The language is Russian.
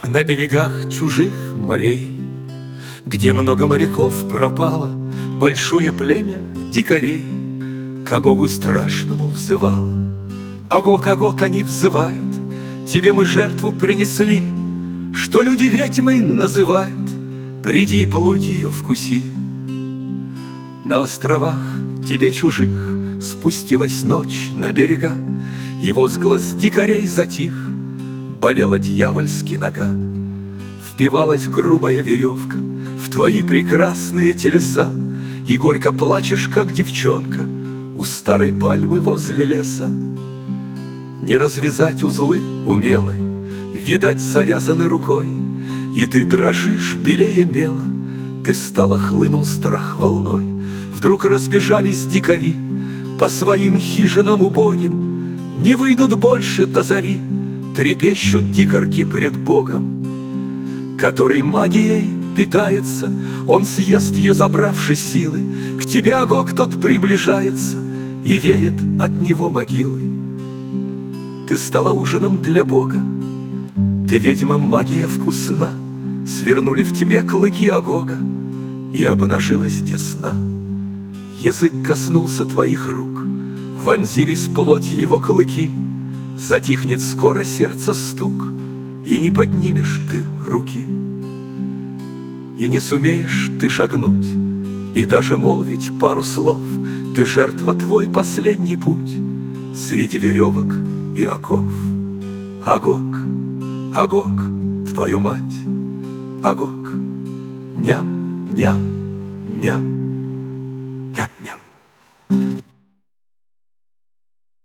На берегах чужих морей, где много моряков пропало, большое племя дикарей к Агогу страшному взывало. Агог, Агог, они взывают, тебе мы жертву принесли, что люди ведьмой называют, приди и плоть ее вкуси. На островах тебе чужих спустилась ночь на берега, и возглас дикарей затих, болела дьявольски нога. Впивалась грубая веревка в твои прекрасные телеса, и горько плачешь, как девчонка, у старой пальмы возле леса. Не развязать узлы умелой, видать, завязаны рукой, и ты дрожишь белее мела, ты стала, хлынул страх волной. Вдруг разбежались дикари по своим хижинам убогим, не выйдут больше до зари, трепещут дикарки пред Богом, который магией питается. Он съест ее, забравши силы. К тебе, Агог, тот приближается, и веет от него могилы. Ты стала ужином для Бога, ты, ведьма, магия вкусна. Свернули в тебе клыки Агога, и обнажилась десна. Язык коснулся твоих рук, вонзились в плоть его клыки. Затихнет скоро сердце стук, и не поднимешь ты руки. И не сумеешь ты шагнуть, и даже молвить пару слов. Ты жертва, твой последний путь среди веревок и оков. Агог, Агог, твою мать, Агог, ням, ням, ням.